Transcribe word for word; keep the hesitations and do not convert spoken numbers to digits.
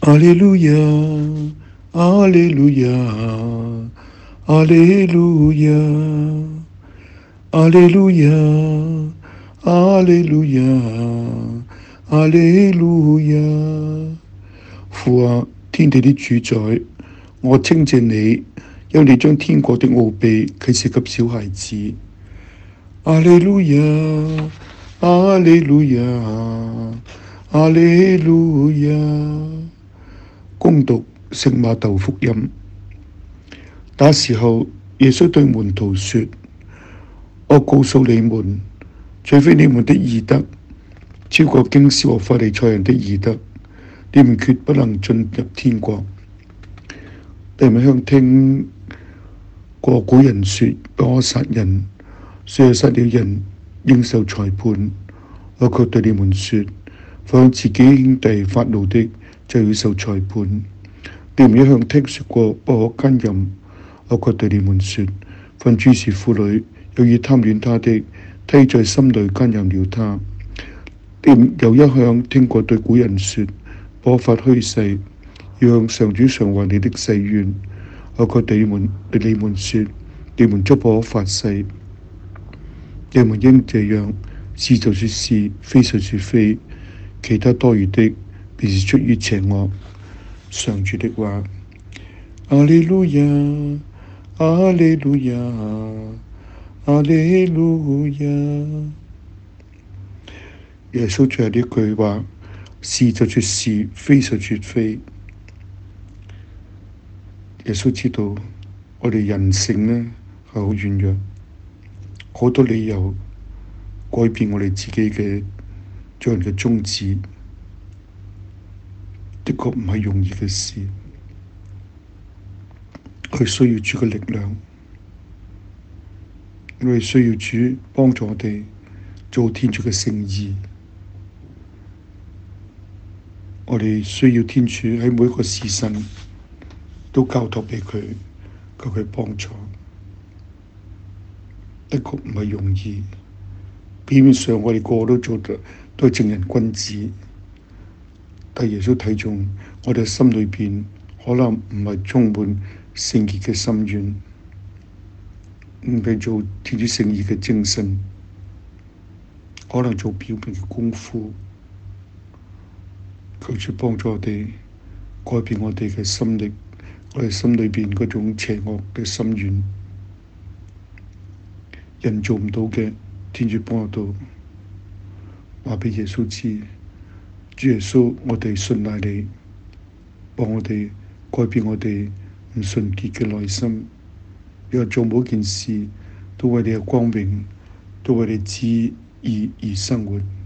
阿利路亞，阿利路亞，阿利路亞，阿利路亞，阿利路亞，阿利路亞。父啊，天地的主宰，我稱謝你，因你將天國的奧秘啟示給小孩子。阿利路亞，阿利路亞，阿利路亞。恭讀聖馬竇福音。那時候，耶穌對門徒說：我告訴你們，除非你們的義德超過經師和法利賽人的義德，你們決不能進入天國。你們向聽過古人說：不可殺人，誰若殺了人，應受裁判。我卻對你們說，凡向自己兄弟發怒的，就要受裁判。你們一向聽說過不可奸淫，我卻對你們說，凡注視婦女有意貪戀她的，他已在心裏奸淫了她。你們又一向聽過對古人說，不可發虛誓，要向上主償還你的誓願。我卻對你們對你們說，你們則不可發誓。你們應這樣，是就說是，非就說非，其他多餘的便是出於邪惡。上主的話。阿利路亞，阿利路亞，阿利路亞。耶穌最後呢句話，是就說是，非就說非。耶穌知道我哋人性呢係好軟弱，好多理由改變我哋自己嘅做人嘅宗旨，的確唔係容易嘅事。佢需要主嘅力量，我哋需要主幫助我哋做天主嘅聖義。我哋需要天主喺每一個時辰都交託畀佢，求佢幫助。的確唔係容易。表面上我哋個個都做得都係正人君子，但耶穌睇中我哋心裏邊可能唔係充滿聖潔嘅心願，唔係做天主聖義嘅精神，可能做表面嘅功夫。求主幫助我哋改變我哋嘅心力，我哋心裏邊嗰種邪惡嘅心願，人做唔到嘅，天主幫我到，話畀耶穌知，主耶穌，我哋信賴你，幫我哋改變我哋唔純潔嘅內心，又做每件事都為你嘅光榮，都為你旨意而生活。